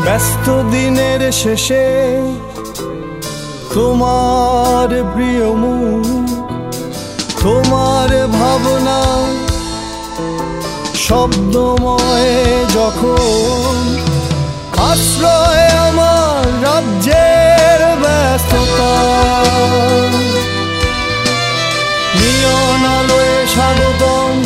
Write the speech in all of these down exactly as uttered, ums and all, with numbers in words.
ব্যস্ত দিনের শেষে তোমার প্রিয় মুখ, তোমার ভাবনা শব্দময় যখন আশ্রয় আমার রাজ্যের ব্যস্ততা। নিয়ন আলোয় স্বাগতম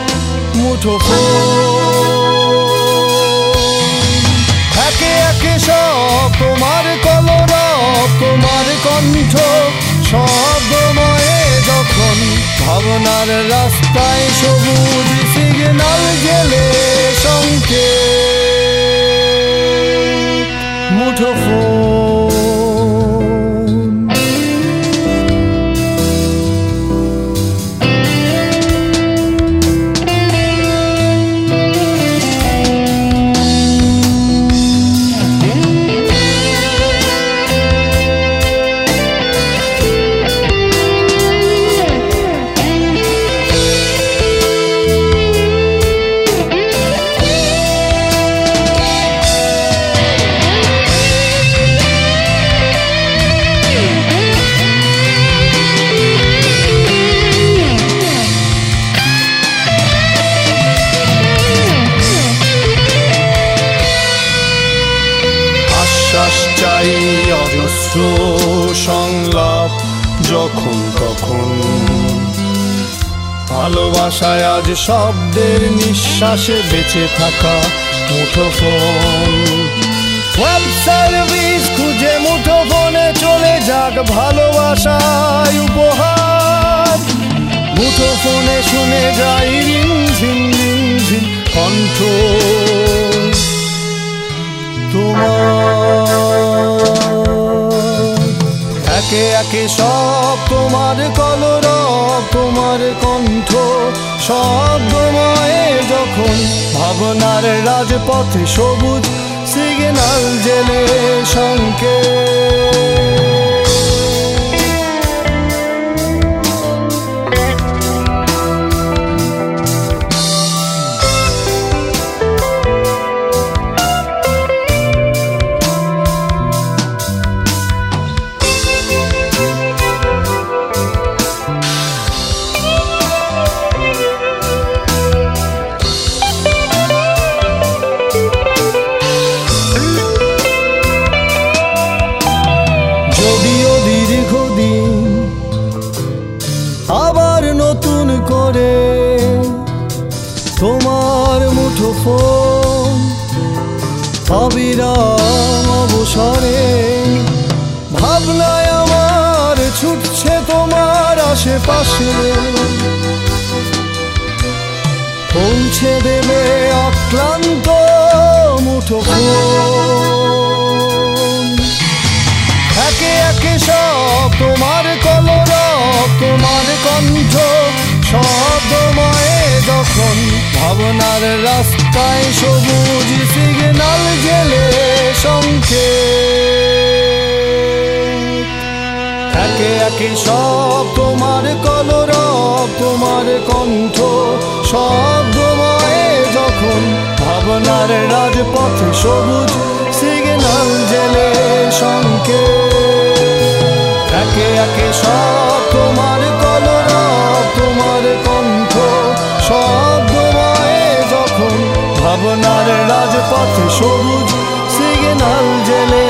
মুঠোফোন, একে একে সব তোমার কলরব, তোমার কণ্ঠ শব্দময়ে যখন ভাবনার রাস্তায় সবুজ সিগন্যাল জেলে সংকেত মুঠোফোন। চাই অজস্র সংলাপ যখন তখন, ভালোবাসায় আজ শব্দের নিঃশ্বাসে বেঁচে থাকা মুঠোফোন। ওয়েব সার্ভিস খুঁজে মুঠোফোনে চলে যাক ভালোবাসায় উপহার। মুঠোফোনে শুনে যাই রিমঝিম রিমঝিম কণ্ঠ তোমার, একে একে সব তোমার কলরব, তোমার কণ্ঠ শব্দময়ে যখন ভাবনার রাজপথে সবুজ সিগন্যাল জেলে সংকেত। আবার নতুন করে তোমার মুঠোফোন অবিরাম অবসরে, ভাবনায় আমার ছুটছে তোমার আশেপাশে। পৌঁছে দেবে অক্লান্ত মুঠোফোন, একে একে সব তোমার কলরব, তোমার কণ্ঠ শব্দময়ে যখন ভাবনার রাস্তায় সবুজ সিগন্যাল জেলে সংকেত। একে একে সব তোমার কলরব, তোমার কণ্ঠ শব্দময়ে যখন ভাবনার রাজপথে সবুজ সিগন্যাল জেলে সংকেত। একে একে সব তোমার কলরব, তোমার কণ্ঠ শব্দময়ে যখন ভাবনার রাজপথে সবুজ সিগন্যাল জেলে